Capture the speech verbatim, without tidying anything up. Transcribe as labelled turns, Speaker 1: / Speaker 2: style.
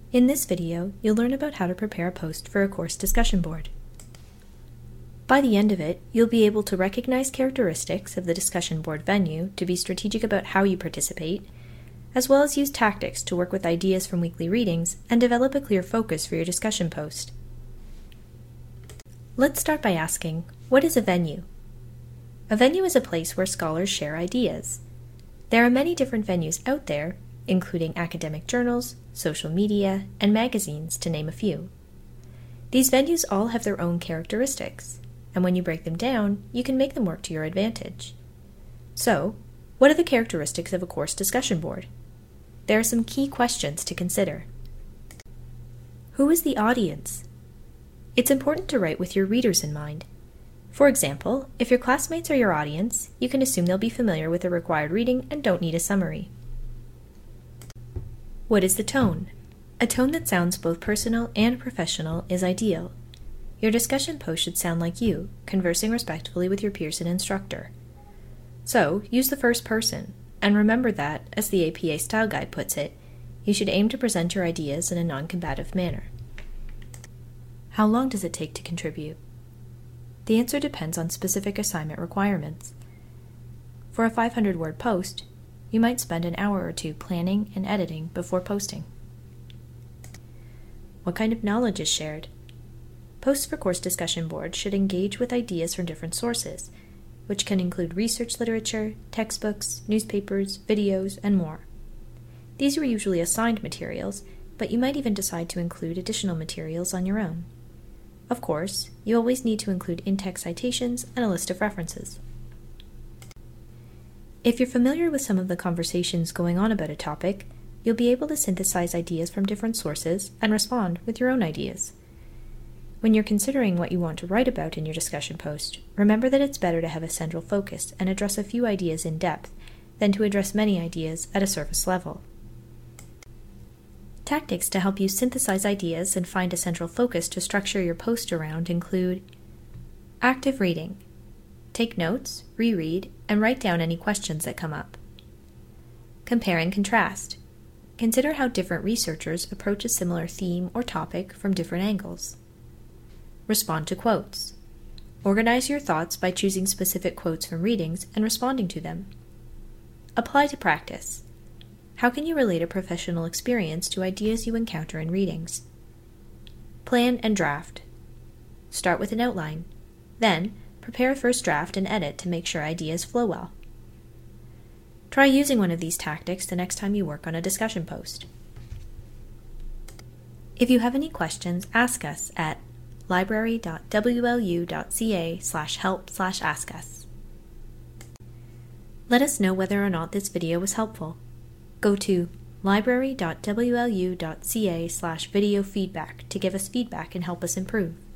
Speaker 1: In this video, you'll learn about how to prepare a post for a course discussion board. By the end of it, you'll be able to recognize characteristics of the discussion board venue to be strategic about how you participate, as well as use tactics to work with ideas from weekly readings and develop a clear focus for your discussion post. Let's start by asking, what is a venue? A venue is a place where scholars share ideas. There are many different venues out there, including academic journals, social media, and magazines, to name a few. These venues all have their own characteristics, and when you break them down, you can make them work to your advantage. So, what are the characteristics of a course discussion board? There are some key questions to consider. Who is the audience? It's important to write with your readers in mind. For example, if your classmates are your audience, you can assume they'll be familiar with the required reading and don't need a summary. What is the tone? A tone that sounds both personal and professional is ideal. Your discussion post should sound like you, conversing respectfully with your Pearson instructor. So, use the first person, and remember that, as the A P A Style Guide puts it, you should aim to present your ideas in a non-combative manner. How long does it take to contribute? The answer depends on specific assignment requirements. For a five hundred word post, you might spend an hour or two planning and editing before posting. What kind of knowledge is shared? Posts for course discussion boards should engage with ideas from different sources, which can include research literature, textbooks, newspapers, videos, and more. These are usually assigned materials, but you might even decide to include additional materials on your own. Of course, you always need to include in-text citations and a list of references. If you're familiar with some of the conversations going on about a topic, you'll be able to synthesize ideas from different sources and respond with your own ideas. When you're considering what you want to write about in your discussion post, remember that it's better to have a central focus and address a few ideas in depth than to address many ideas at a surface level. Tactics to help you synthesize ideas and find a central focus to structure your post around include active reading. Take notes, reread, and write down any questions that come up. Compare and contrast. Consider how different researchers approach a similar theme or topic from different angles. Respond to quotes. Organize your thoughts by choosing specific quotes from readings and responding to them. Apply to practice. How can you relate a professional experience to ideas you encounter in readings? Plan and draft. Start with an outline. Then, prepare a first draft and edit to make sure ideas flow well. Try using one of these tactics the next time you work on a discussion post. If you have any questions, ask us at library dot w l u dot c a slash help slash ask us. Let us know whether or not this video was helpful. Go to library dot w l u dot c a slash video feedback to give us feedback and help us improve.